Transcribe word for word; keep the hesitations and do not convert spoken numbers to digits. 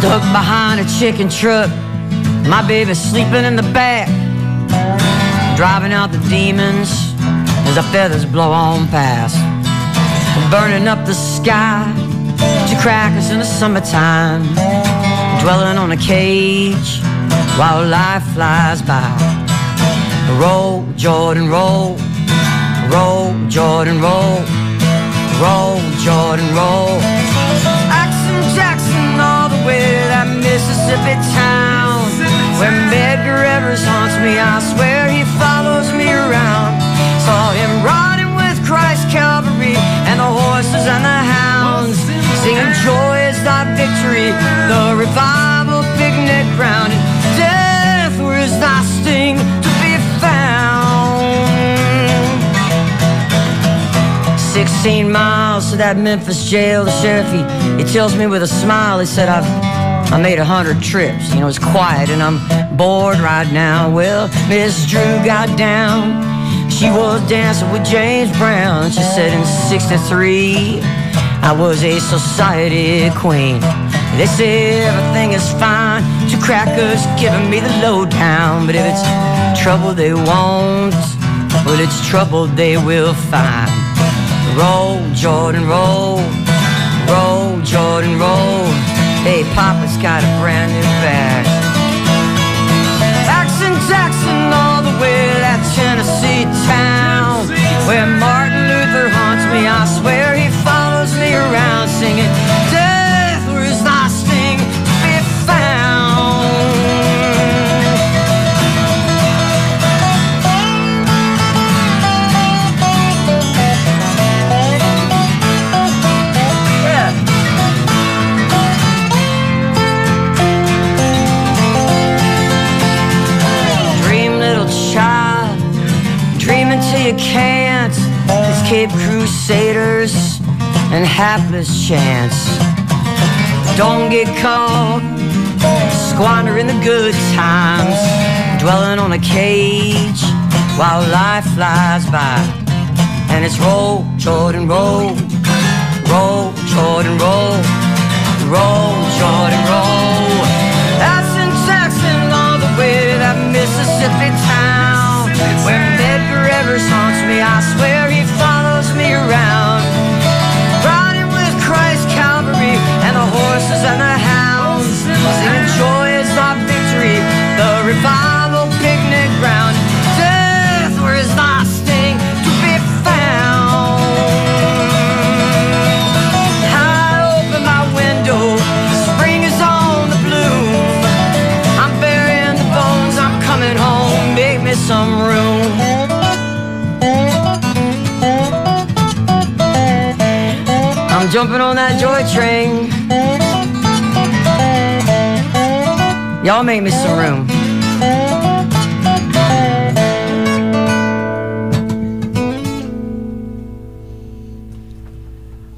Stuck behind a chicken truck, my baby's sleeping in the back, driving out the demons as the feathers blow on past, burning up the sky to crackers in the summertime, dwelling on a cage while life flies by. Roll, Jordan, roll, roll, Jordan, roll, roll, Jordan, roll. Action Jackson all the way to that Mississippi town, where Medgar Evers haunts me. I swear he follows me around. Saw him riding with Christ Calvary and the horses and the hounds, singing joy is thy victory, the revival picnic ground. And death, where is thy sting to be found? Sixteen miles to that Memphis jail. The sheriff, he, he tells me with a smile, he said, I've I made a hundred trips. You know, it's quiet and I'm bored right now. Well, Miss Drew got down. She was dancing with James Brown. She said in sixty-three I was a society queen. They say everything is fine. Two crackers giving me the lowdown, but if it's trouble they won't, well, it's trouble they will find. Roll, Jordan, roll, roll, Jordan, roll. Hey, Papa's got a brand new bag. Action Jackson all the way to that Tennessee town, where Martin Luther haunts me. I swear he follows me around, singing, death, where is thy sting to be found? You can't escape crusaders and hapless chance. Don't get caught squandering the good times, dwelling on a cage while life flies by. And it's roll, Jordan, roll, roll, Jordan, roll, roll, Jordan, roll. That's in Jackson all the way to that Mississippi town, where Medgar Evers haunts me. I swear he follows me around, riding with Christ Calvary and the horses and the hounds, singing joy is thy victory, the revival picnic ground. Death, where is thy sting to be found? I open my window, spring is on the bloom. I'm burying the bones, I'm coming home, make me some room. I'm jumping on that joy train. Y'all make me some room.